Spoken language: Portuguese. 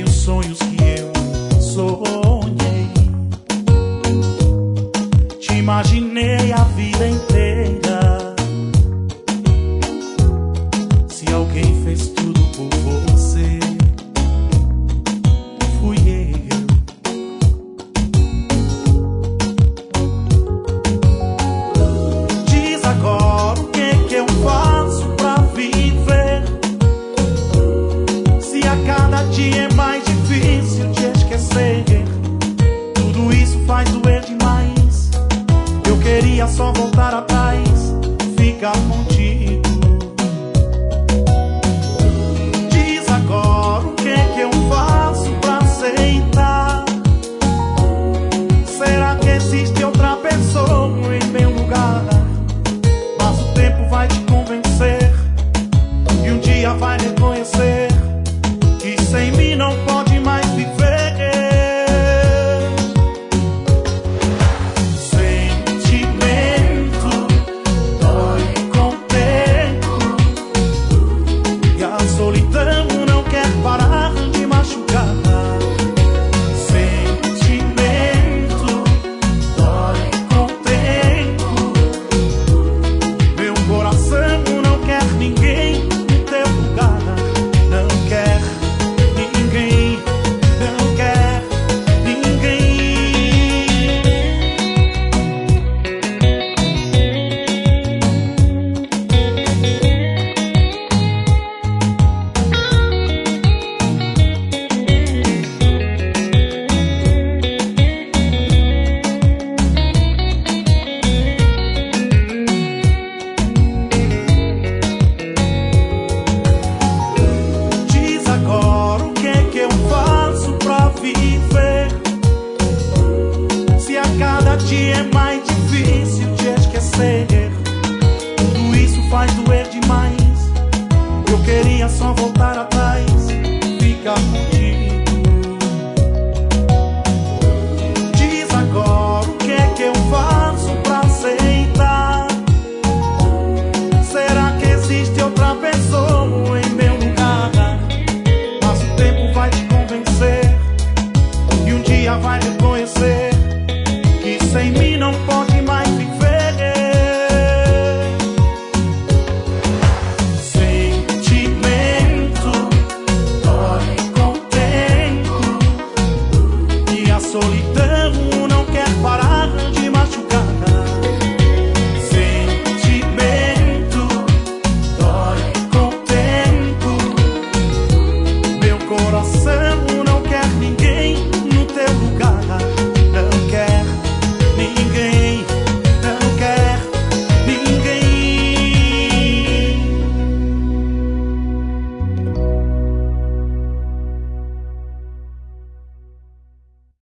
os sonhos que eu sonhei. Te imaginei a vida inteira. Se alguém fez tudo por você, fui eu. Diz agora o que eu faço pra viver, se a cada dia é mais difícil te esquecer. Tudo isso faz doer demais. Eu queria só voltar